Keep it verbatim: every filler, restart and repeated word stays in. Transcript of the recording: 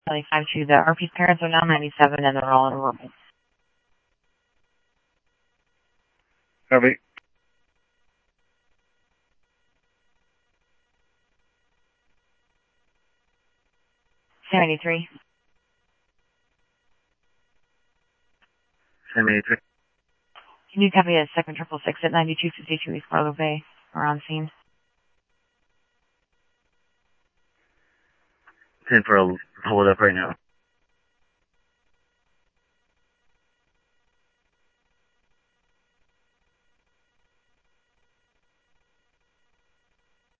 Kelly five two, the R P's parents are now ninety-seven and they're all in orbit. Copy. seventy-three. seventy-three. Can you copy a second triple six at ninety-two fifty-two East Barlow Bay? We're on scene. ten for a hold up right now.